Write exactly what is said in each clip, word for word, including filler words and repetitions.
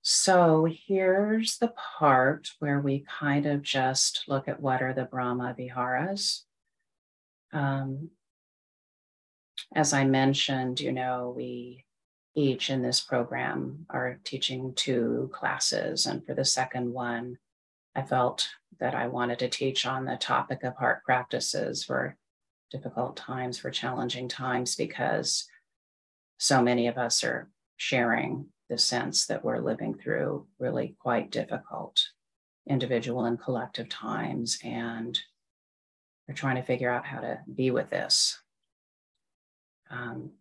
So here's the part where we kind of just look at what are the Brahma Viharas. Um, as I mentioned, you know, we each in this program are teaching two classes. And for the second one, I felt that I wanted to teach on the topic of heart practices for difficult times, for challenging times, because so many of us are sharing the sense that we're living through really quite difficult individual and collective times, and we're trying to figure out how to be with this. Um,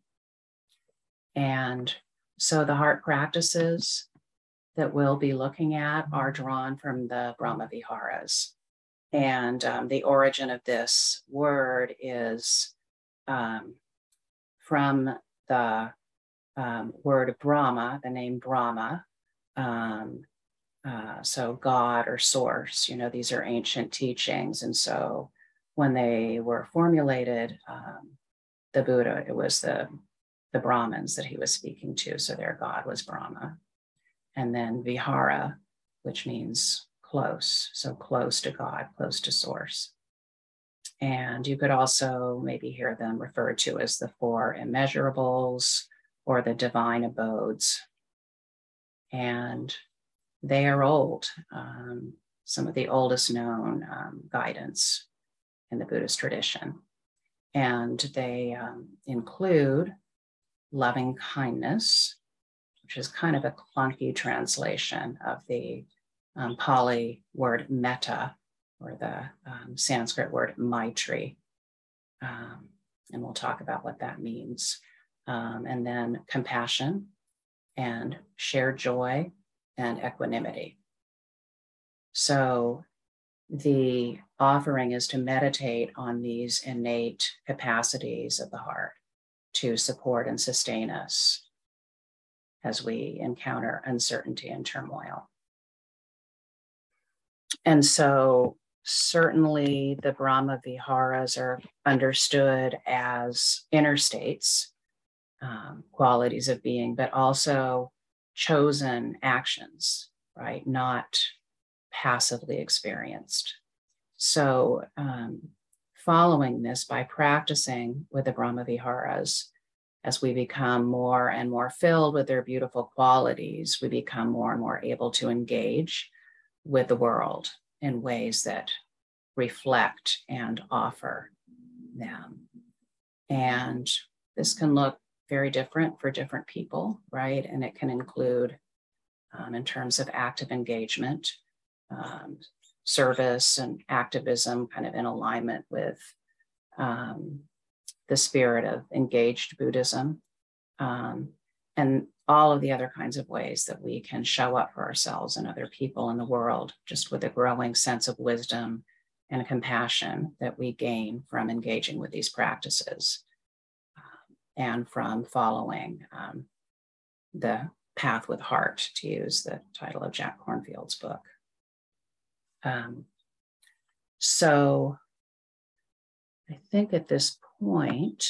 and so the heart practices that we'll be looking at are drawn from the Brahma Viharas. And um, the origin of this word is um, from the um, word Brahma, the name Brahma. Um, uh, so God or source, you know, these are ancient teachings. And so when they were formulated, um, the Buddha, it was the, the Brahmins that he was speaking to. So their God was Brahma. And then Vihara, which means close. So close to God, close to source. And you could also maybe hear them referred to as the four immeasurables or the divine abodes. And they are old, um, some of the oldest known um, guidance in the Buddhist tradition. And they um, include loving kindness, which is kind of a clunky translation of the um, Pali word metta, or the um, Sanskrit word maitri. Um, and we'll talk about what that means. Um, and then compassion and shared joy and equanimity. So the offering is to meditate on these innate capacities of the heart to support and sustain us as we encounter uncertainty and turmoil. And so certainly the Brahma Viharas are understood as inner states, um, qualities of being, but also chosen actions, right? Not passively experienced. So um, following this by practicing with the Brahma Viharas, as we become more and more filled with their beautiful qualities, we become more and more able to engage with the world in ways that reflect and offer them. And this can look very different for different people, right? And it can include, um, in terms of active engagement, um, service and activism kind of in alignment with um, the spirit of engaged Buddhism, um, and all of the other kinds of ways that we can show up for ourselves and other people in the world, just with a growing sense of wisdom and compassion that we gain from engaging with these practices, um, and from following um, the path with heart, to use the title of Jack Kornfield's book. Um, so I think at this point,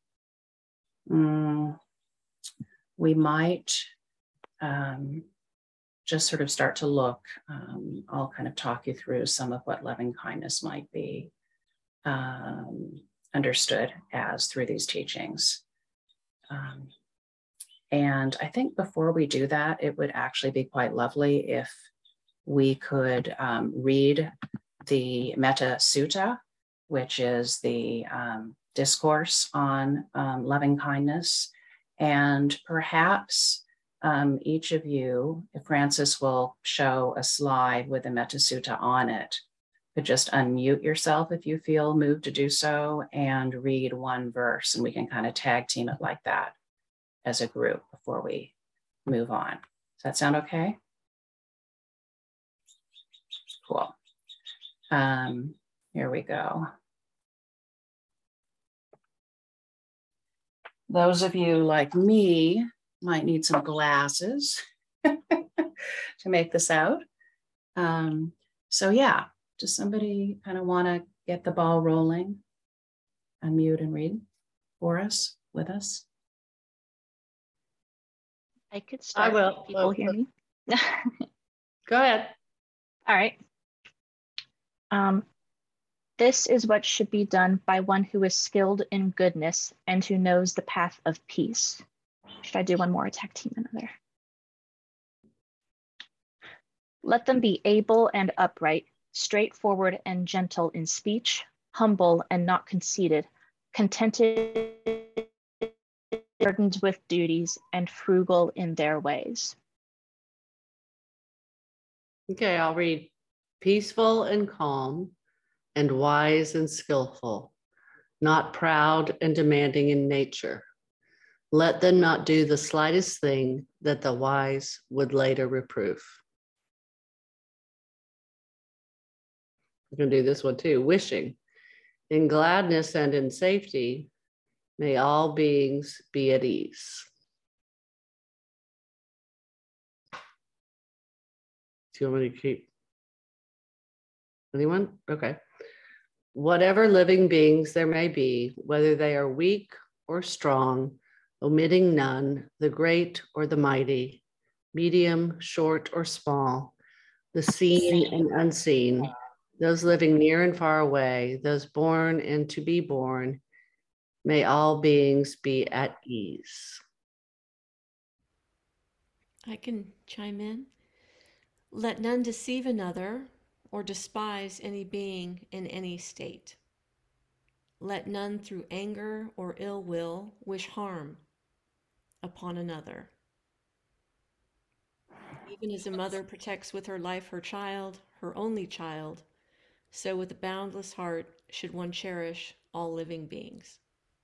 um, we might um, just sort of start to look, um, I'll kind of talk you through some of what loving kindness might be um, understood as through these teachings. Um, and I think before we do that, it would actually be quite lovely if we could um, read the Metta Sutta, which is the um, discourse on um, loving kindness. And perhaps um, each of you, if Francis will show a slide with the Metta Sutta on it, could just unmute yourself if you feel moved to do so and read one verse, and we can kind of tag team it like that as a group before we move on. Does that sound okay? Cool. Um, here we go. Those of you like me might need some glasses to make this out. Um, so yeah, does somebody kind of want to get the ball rolling? Unmute and read for us, with us. I could start. I will. People well, hear me? Go ahead. All right. Um, this is what should be done by one who is skilled in goodness and who knows the path of peace. Should I do one more? Attack team another. Let them be able and upright, straightforward and gentle in speech, humble and not conceited, contented, burdened with duties, and frugal in their ways. Okay, I'll read. Peaceful and calm, and wise and skillful, not proud and demanding in nature. Let them not do the slightest thing that the wise would later reprove. I'm going to do this one too. Wishing, in gladness and in safety, may all beings be at ease. Do you want me to keep? Anyone? Okay. Whatever living beings there may be, whether they are weak or strong, omitting none, the great or the mighty, medium, short, or small, the seen and unseen, those living near and far away, those born and to be born, may all beings be at ease. I can chime in. Let none deceive another or despise any being in any state. Let none through anger or ill will wish harm upon another. Even as a mother protects with her life her child, her only child, so with a boundless heart should one cherish all living beings.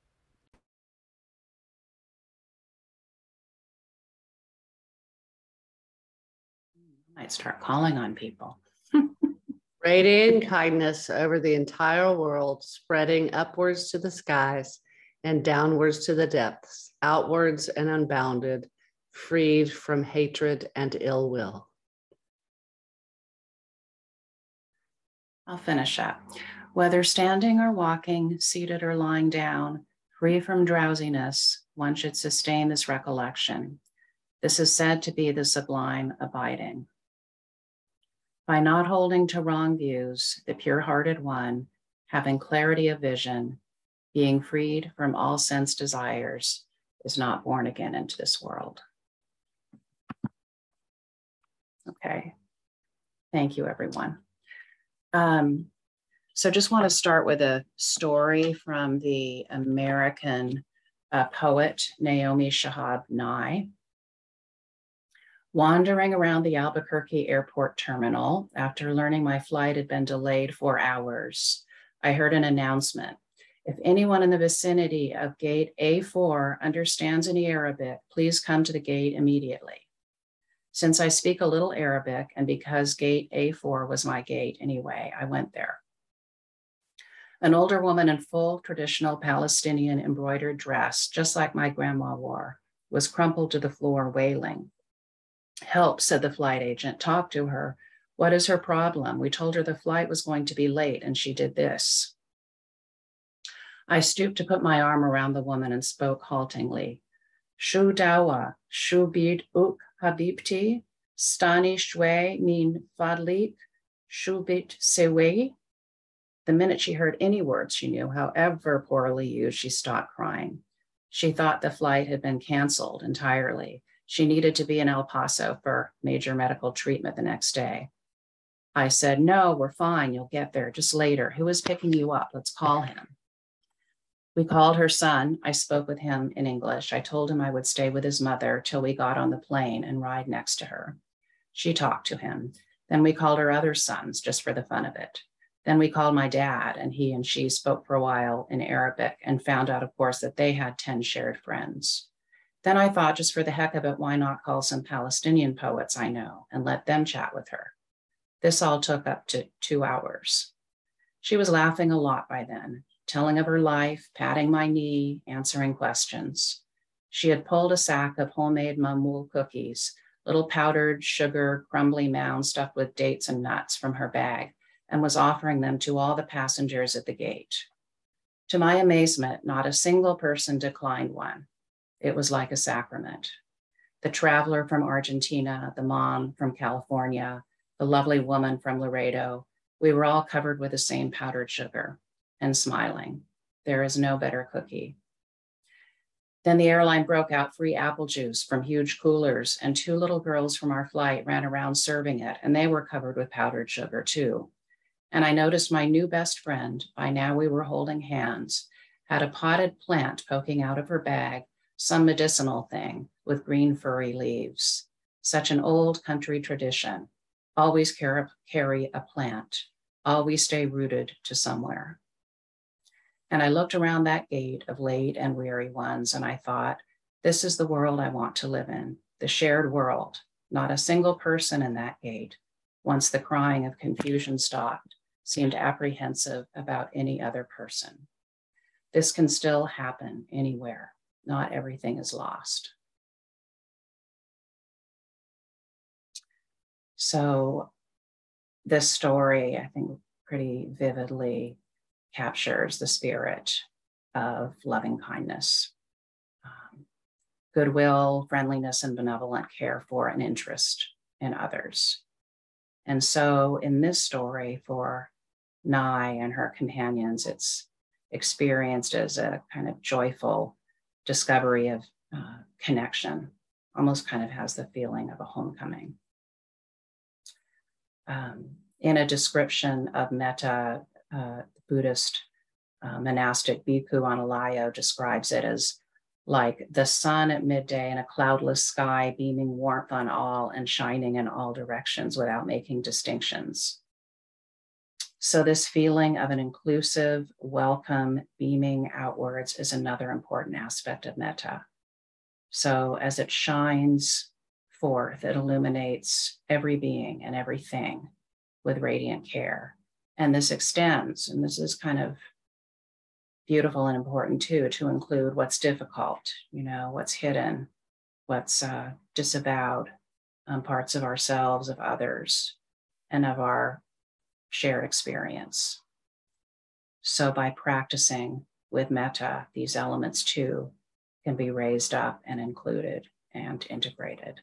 I might start calling on people. Radiant kindness over the entire world, spreading upwards to the skies and downwards to the depths, outwards and unbounded, freed from hatred and ill will. I'll finish up. Whether standing or walking, seated or lying down, free from drowsiness, one should sustain this recollection. This is said to be the sublime abiding. By not holding to wrong views, the pure-hearted one, having clarity of vision, being freed from all sense desires, is not born again into this world. Okay, thank you, everyone. Um, so just want to start with a story from the American uh, poet, Naomi Shihab Nye. Wandering around the Albuquerque airport terminal, after learning my flight had been delayed four hours, I heard an announcement. If anyone in the vicinity of gate A four understands any Arabic, please come to the gate immediately. Since I speak a little Arabic, and because gate A four was my gate anyway, I went there. An older woman in full traditional Palestinian embroidered dress, just like my grandma wore, was crumpled to the floor wailing. Help, said the flight agent. Talk to her. What is her problem? We told her the flight was going to be late, and she did this. I stooped to put my arm around the woman and spoke haltingly. Shu dawa, shu bid uk habibti, stani shwe min fadlik, shu bit sewe. The minute she heard any words she knew, however poorly used, she stopped crying. She thought the flight had been canceled entirely. She needed to be in El Paso for major medical treatment the next day. I said, no, we're fine. You'll get there just later. Who is picking you up? Let's call him. We called her son. I spoke with him in English. I told him I would stay with his mother till we got on the plane and ride next to her. She talked to him. Then we called her other sons just for the fun of it. Then we called my dad, and he and she spoke for a while in Arabic and found out, of course, that they had ten shared friends. Then I thought, just for the heck of it, why not call some Palestinian poets I know and let them chat with her? This all took up to two hours. She was laughing a lot by then, telling of her life, patting my knee, answering questions. She had pulled a sack of homemade mamul cookies, little powdered sugar, crumbly mounds stuffed with dates and nuts, from her bag, and was offering them to all the passengers at the gate. To my amazement, not a single person declined one. It was like a sacrament. The traveler from Argentina, the mom from California, the lovely woman from Laredo, we were all covered with the same powdered sugar and smiling. There is no better cookie. Then the airline broke out free apple juice from huge coolers, and two little girls from our flight ran around serving it, and they were covered with powdered sugar too. And I noticed my new best friend, by now we were holding hands, had a potted plant poking out of her bag, some medicinal thing with green furry leaves. Such an old country tradition. Always carry a plant, always stay rooted to somewhere. And I looked around that gate of late and weary ones, and I thought, this is the world I want to live in, the shared world, not a single person in that gate, once the crying of confusion stopped, seemed apprehensive about any other person. This can still happen anywhere. Not everything is lost. So this story, I think, pretty vividly captures the spirit of loving kindness, um, goodwill, friendliness, and benevolent care for and interest in others. And so in this story for Nye and her companions, it's experienced as a kind of joyful discovery of uh, connection, almost kind of has the feeling of a homecoming. Um, in a description of metta, uh, Buddhist uh, monastic Bhikkhu Analayo describes it as like the sun at midday in a cloudless sky, beaming warmth on all and shining in all directions without making distinctions. So this feeling of an inclusive, welcome, beaming outwards is another important aspect of metta. So as it shines forth, it illuminates every being and everything with radiant care. And this extends, and this is kind of beautiful and important too, to include what's difficult, you know, what's hidden, what's uh, disavowed, um, parts of ourselves, of others, and of our shared experience. So by practicing with metta, these elements too can be raised up and included and integrated.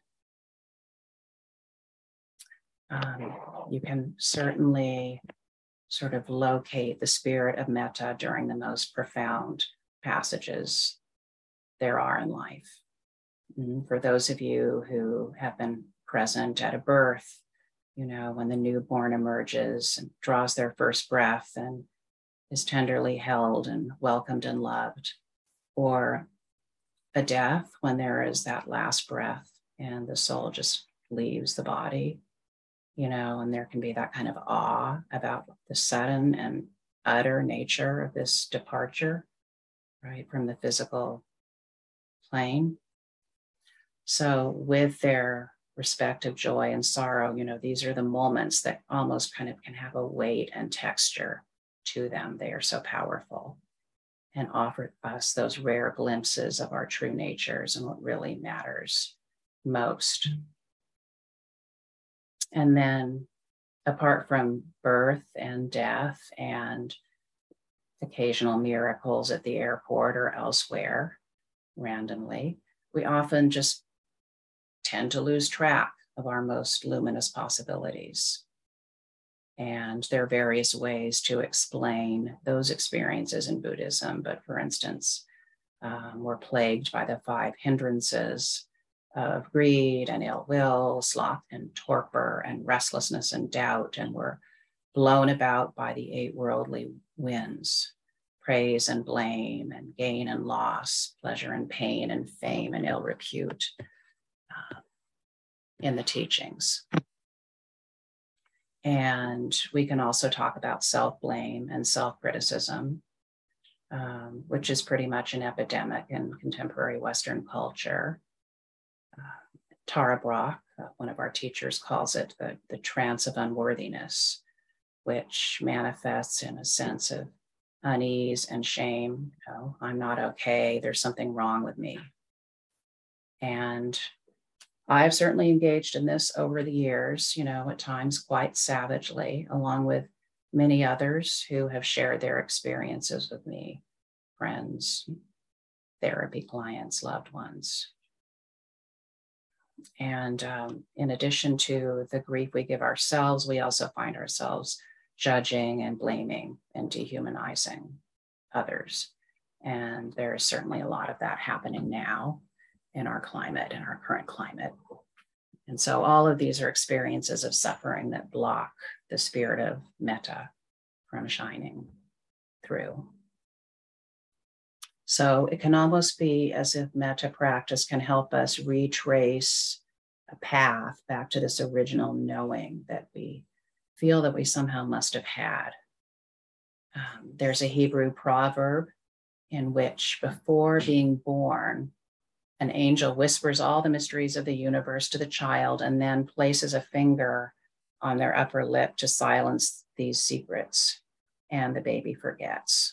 Um, you can certainly sort of locate the spirit of metta during the most profound passages there are in life. And for those of you who have been present at a birth, you know, when the newborn emerges and draws their first breath and is tenderly held and welcomed and loved, or a death when there is that last breath and the soul just leaves the body, you know, and there can be that kind of awe about the sudden and utter nature of this departure, right, from the physical plane. So with their respective joy and sorrow, you know, these are the moments that almost kind of can have a weight and texture to them. They are so powerful and offer us those rare glimpses of our true natures and what really matters most. And then apart from birth and death and occasional miracles at the airport or elsewhere randomly, we often just tend to lose track of our most luminous possibilities. And there are various ways to explain those experiences in Buddhism. But for instance, um, we're plagued by the five hindrances of greed and ill will, sloth and torpor, and restlessness and doubt. And we're blown about by the eight worldly winds, praise and blame, and gain and loss, pleasure and pain, and fame and ill repute uh, in the teachings. And we can also talk about self-blame and self-criticism, um, which is pretty much an epidemic in contemporary Western culture. Uh, Tara Brach, uh, one of our teachers, calls it the, the trance of unworthiness, which manifests in a sense of unease and shame. You know, I'm not okay, there's something wrong with me. And I've certainly engaged in this over the years, you know, at times quite savagely, along with many others who have shared their experiences with me, friends, therapy clients, loved ones. And um, in addition to the grief we give ourselves, we also find ourselves judging and blaming and dehumanizing others. And there is certainly a lot of that happening now in our climate, in our current climate. And so all of these are experiences of suffering that block the spirit of metta from shining through. So it can almost be as if metta practice can help us retrace a path back to this original knowing that we feel that we somehow must have had. Um, there's a Hebrew proverb in which, before being born, an angel whispers all the mysteries of the universe to the child and then places a finger on their upper lip to silence these secrets, and the baby forgets.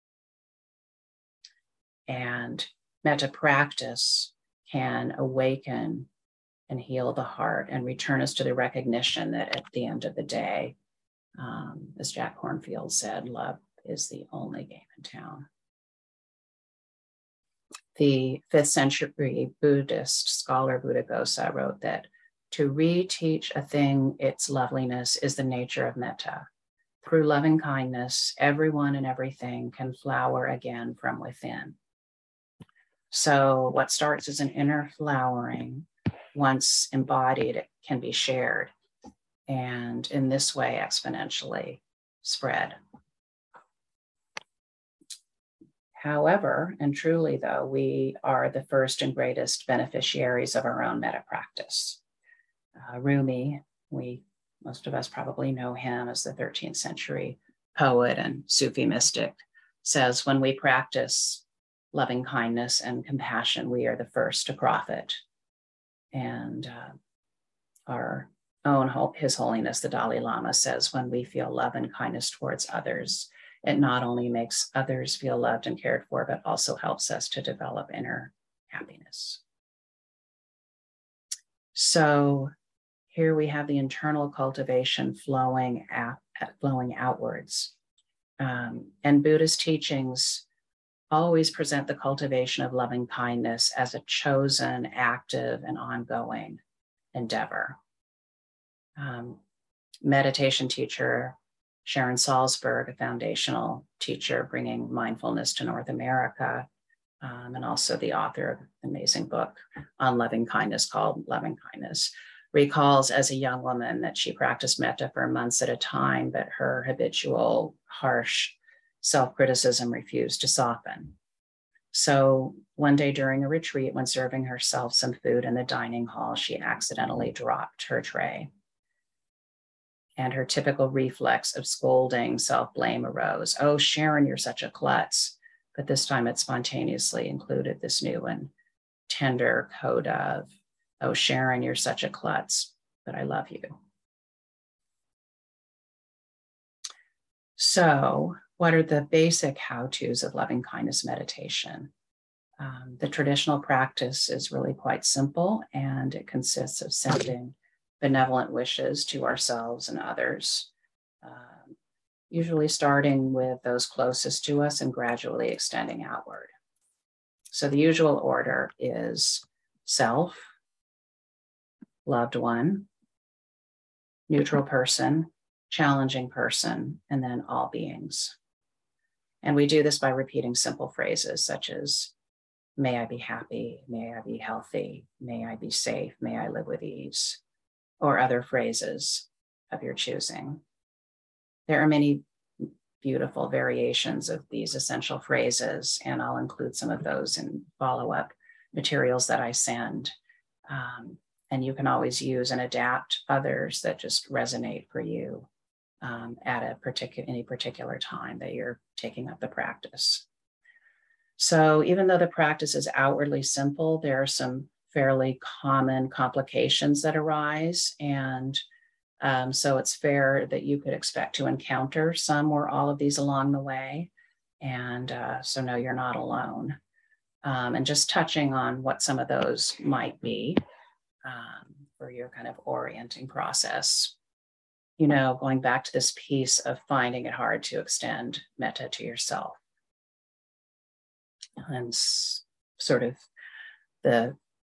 And metta practice can awaken and heal the heart and return us to the recognition that at the end of the day, um, as Jack Kornfield said, love is the only game in town. The fifth century Buddhist scholar Buddhaghosa wrote that to reteach a thing its loveliness is the nature of metta. Through loving kindness, everyone and everything can flower again from within. So what starts as an inner flowering, once embodied, it can be shared, and in this way exponentially spread. However, and truly though, we are the first and greatest beneficiaries of our own metta practice. Uh, Rumi, we, most of us probably know him as the thirteenth century poet and Sufi mystic, says when we practice loving kindness and compassion, we are the first to profit. And uh, our own, His Holiness, the Dalai Lama, says when we feel love and kindness towards others, it not only makes others feel loved and cared for, but also helps us to develop inner happiness. So here we have the internal cultivation flowing out, flowing outwards. Um, and Buddhist teachings always present the cultivation of loving kindness as a chosen, active, and ongoing endeavor. Um, meditation teacher Sharon Salzberg, a foundational teacher bringing mindfulness to North America, um, and also the author of an amazing book on loving kindness called Loving Kindness, recalls as a young woman that she practiced metta for months at a time, but her habitual harsh self-criticism refused to soften. So one day during a retreat, when serving herself some food in the dining hall, she accidentally dropped her tray. And her typical reflex of scolding self-blame arose. Oh, Sharon, you're such a klutz. But this time it spontaneously included this new and tender coda of, oh, Sharon, you're such a klutz, but I love you. So what are the basic how-tos of loving kindness meditation? Um, the traditional practice is really quite simple, and it consists of sending benevolent wishes to ourselves and others, um, usually starting with those closest to us and gradually extending outward. So the usual order is self, loved one, neutral person, challenging person, and then all beings. And we do this by repeating simple phrases such as, may I be happy, may I be healthy, may I be safe, may I live with ease, or other phrases of your choosing. There are many beautiful variations of these essential phrases, and I'll include some of those in follow-up materials that I send. Um, and you can always use and adapt others that just resonate for you um, at a particular, any particular time that you're taking up the practice. So even though the practice is outwardly simple, there are some fairly common complications that arise. And um, so it's fair that you could expect to encounter some or all of these along the way. And uh, so no, you're not alone. Um, and just touching on what some of those might be um, for your kind of orienting process. You know, going back to this piece of finding it hard to extend metta to yourself. And s- sort of the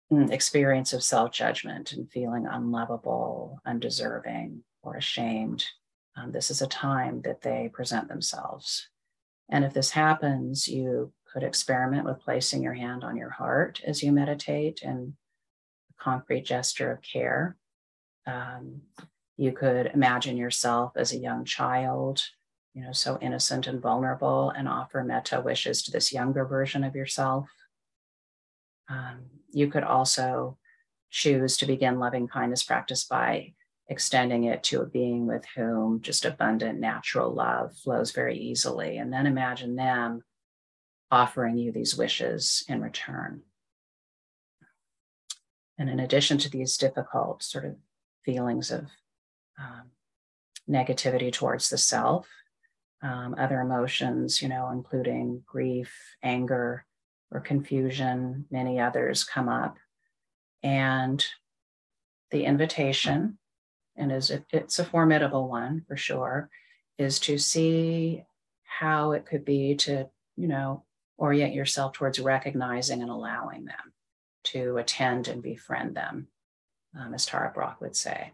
experience of self-judgment and feeling unlovable, undeserving, or ashamed, um, this is a time that they present themselves. And if this happens, you could experiment with placing your hand on your heart as you meditate in a concrete gesture of care. Um, you could imagine yourself as a young child, you know, so innocent and vulnerable, and offer metta wishes to this younger version of yourself. Um, you could also choose to begin loving kindness practice by extending it to a being with whom just abundant natural love flows very easily. And then imagine them offering you these wishes in return. And in addition to these difficult sort of feelings of um, negativity towards the self, um, other emotions, you know, including grief, anger, or confusion, many others come up. And the invitation, and is it, it's a formidable one for sure, is to see how it could be to, you know, orient yourself towards recognizing and allowing them, to attend and befriend them, um, as Tara Brach would say.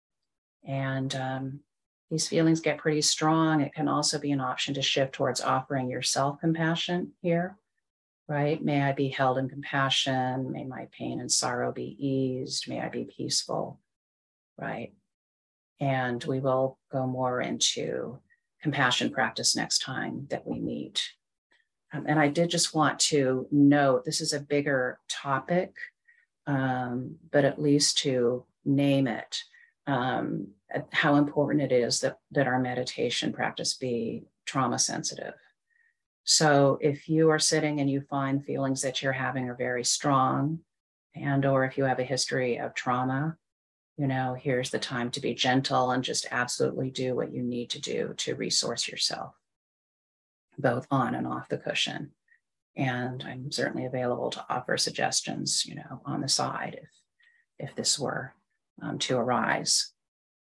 And um, these feelings get pretty strong. It can also be an option to shift towards offering yourself compassion here, right? May I be held in compassion. May my pain and sorrow be eased. May I be peaceful, right? And we will go more into compassion practice next time that we meet. Um, and I did just want to note, this is a bigger topic, um, but at least to name it, um, how important it is that, that our meditation practice be trauma sensitive. So if you are sitting and you find feelings that you're having are very strong, and or if you have a history of trauma, you know, here's the time to be gentle and just absolutely do what you need to do to resource yourself, both on and off the cushion. And I'm certainly available to offer suggestions, you know, on the side if, if this were um, to arise.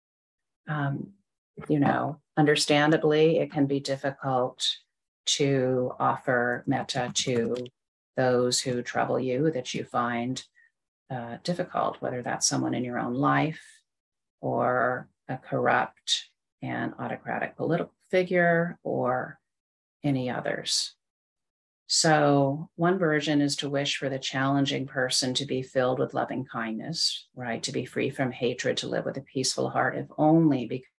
Um, you know, understandably, it can be difficult to offer metta to those who trouble you, that you find uh, difficult, whether that's someone in your own life or a corrupt and autocratic political figure or any others. So one version is to wish for the challenging person to be filled with loving kindness, right? To be free from hatred, to live with a peaceful heart, if only because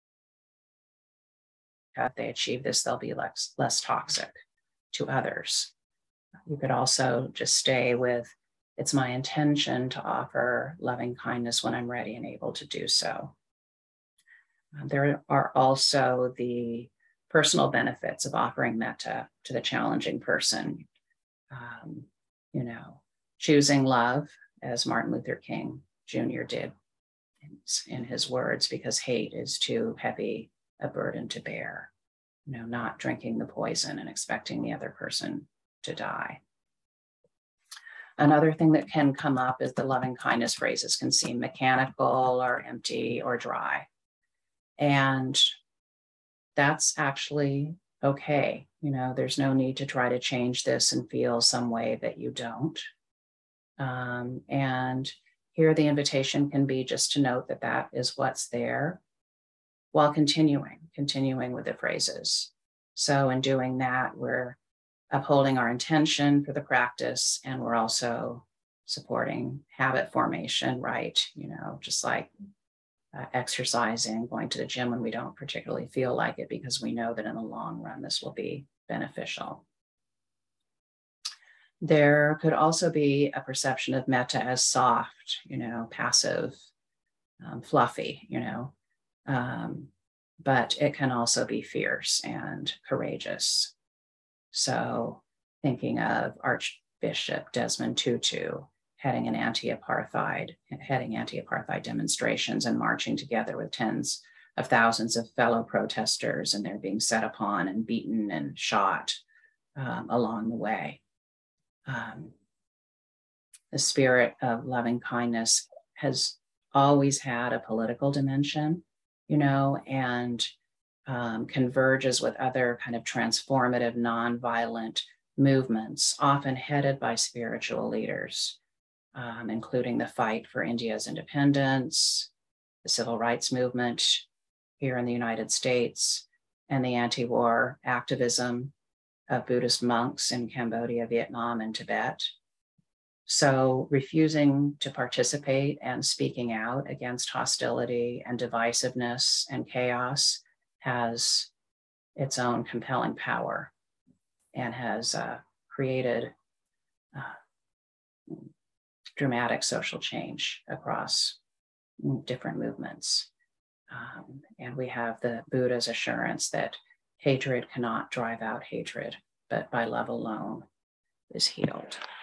if they achieve this, they'll be less, less toxic to others. You could also just stay with, it's my intention to offer loving kindness when I'm ready and able to do so. Uh, there are also the personal benefits of offering metta to the challenging person. Um, you know, choosing love, as Martin Luther King Junior did in, in his words, because hate is too heavy a burden to bear. You know, not drinking the poison and expecting the other person to die. Another thing that can come up is the loving kindness phrases can seem mechanical or empty or dry. And that's actually okay. You know, there's no need to try to change this and feel some way that you don't. Um, and here the invitation can be just to note that that is what's there while continuing, continuing with the phrases. So in doing that, we're upholding our intention for the practice, and we're also supporting habit formation, right? You know, just like uh, exercising, going to the gym when we don't particularly feel like it, because we know that in the long run, this will be beneficial. There could also be a perception of metta as soft, you know, passive, um, fluffy, you know, um, but it can also be fierce and courageous. So thinking of Archbishop Desmond Tutu heading an anti-apartheid, heading anti-apartheid demonstrations and marching together with tens of thousands of fellow protesters, and they're being set upon and beaten and shot um, along the way. Um, the spirit of loving kindness has always had a political dimension, you know, and um, converges with other kind of transformative, nonviolent movements, often headed by spiritual leaders. um, including the fight for India's independence, the civil rights movement here in the United States, and the anti-war activism of Buddhist monks in Cambodia, Vietnam, and Tibet. So refusing to participate and speaking out against hostility and divisiveness and chaos has its own compelling power and has uh, created uh, dramatic social change across different movements. Um, and we have the Buddha's assurance that hatred cannot drive out hatred, but by love alone is healed.